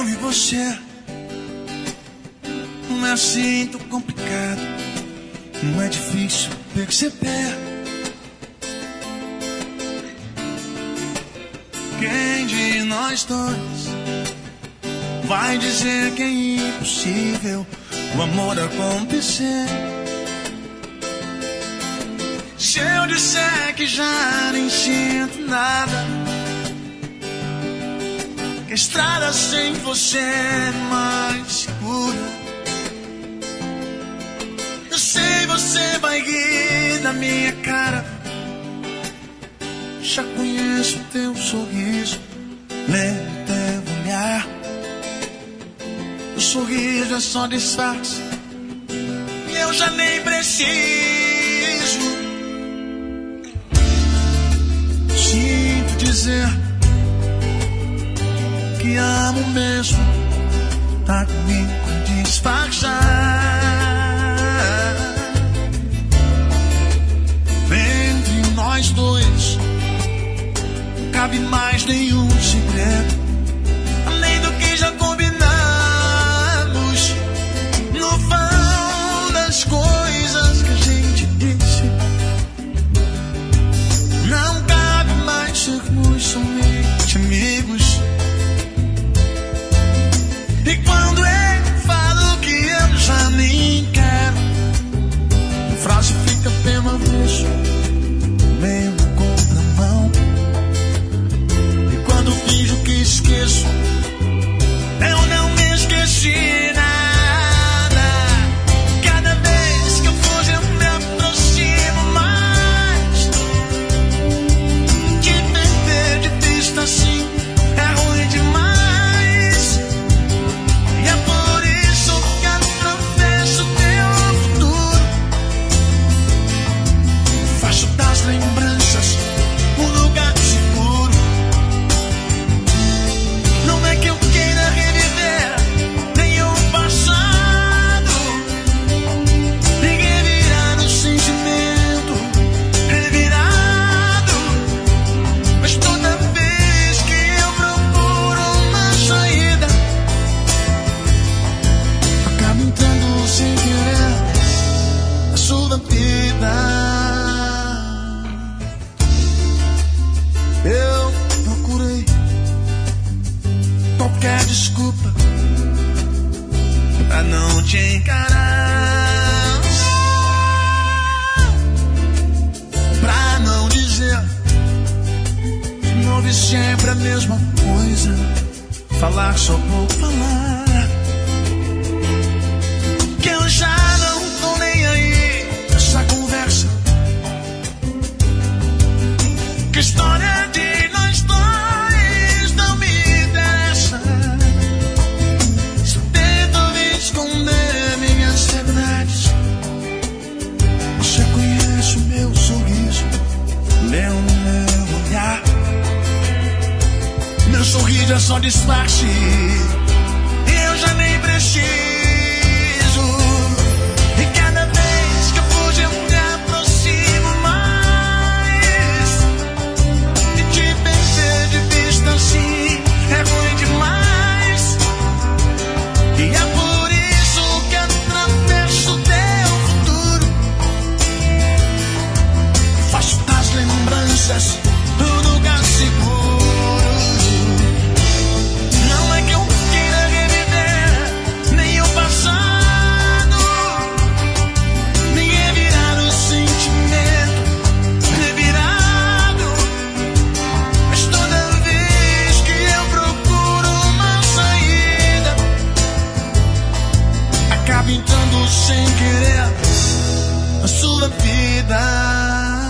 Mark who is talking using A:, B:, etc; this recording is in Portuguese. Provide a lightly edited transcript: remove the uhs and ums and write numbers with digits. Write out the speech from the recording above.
A: Eu e você não é assim tão complicado, não é difícil perceber. Quem de nós dois vai dizer que é impossível o amor acontecer? Se eu disser que já nem sinto nada, que a estrada sem você é mais segura, eu sei você vai rir da minha cara. Já conheço teu sorriso, lembro teu olhar. O sorriso é só disfarce e eu já nem preciso. Sinto dizer que amo mesmo, tá comigo a disfarçar. Entre nós dois não cabe mais nenhum segredo, além do que já combinamos. No vão das coisas que a gente disse, não cabe mais sermos somente amigos. E quando eu falo que eu já nem quero, a frase fica bem uma vez, meio na contramão. E quando finjo que esqueço, eu não me esqueci nada. Cada vez que eu fujo eu me aproximo mais. Te perder de vista assim é ruim demais. E é por isso que atravesso teu futuro, faço das lembranças um lugar seguro. Não é que eu queira reviver nenhum passado, nem revirar o sentimento revirado, mas toda vez que eu procuro uma saída, acabo entrando sem querer na sua vida. Eu procurei qualquer desculpa pra não te encarar, pra não dizer de novo e sempre a mesma coisa, falar só por falar, que eu já não tô nem aí nessa conversa, que a história de nós dois não me interessa. Se eu tento esconder minhas verdades, você conhece o meu sorriso, lê o meu olhar. Meu sorriso é só disfarce, eu já nem preciso. E cada vez que eu fujo eu me aproximo mais. E te perder de vista assim é ruim demais. E é por isso que atravesso teu futuro, faço das lembranças um lugar seguro. Não é que eu queira reviver nem o passado, nem revirar o sentimento revirado, mas toda vez que eu procuro uma saída, acabo entrando sem querer na sua vida.